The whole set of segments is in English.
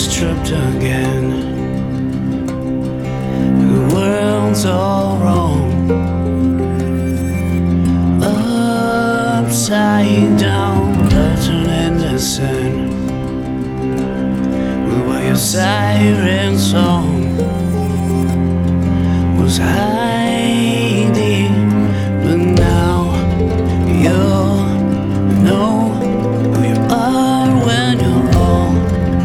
stripped again. The world's all wrong, upside down, blood and the sun. While your siren song was hiding, but now you know who you are when you're all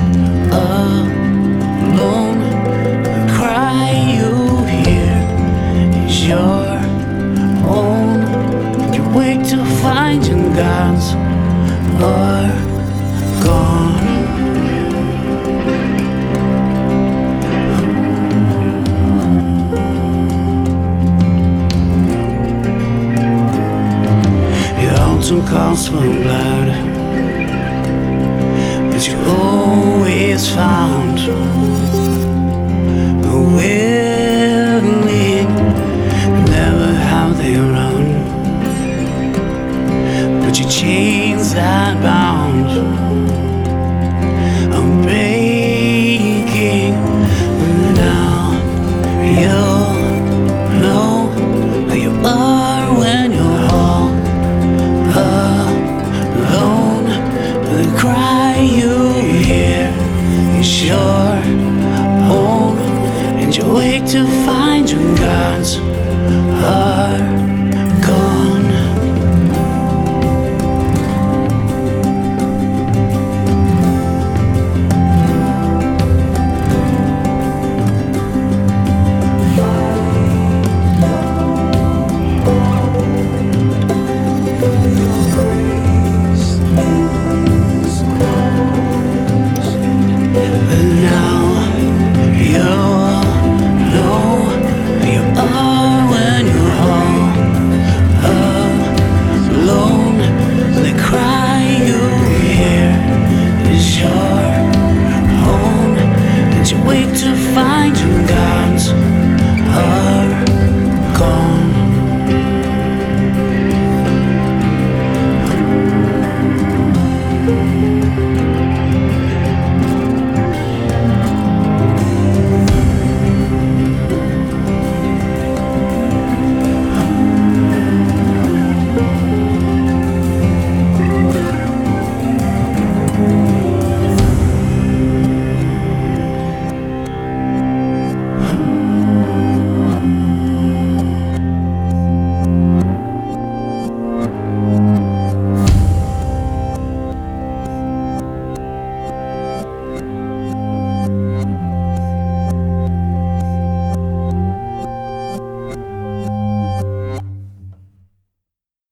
alone. The cry you hear is your own. You wake to find your gods are gone. Some calls for blood, but you always found a willing, never how they run. But your chains that bound, I'm breaking. Now you know who you are when you're all alone. The cry you hear is your own, and you wake to find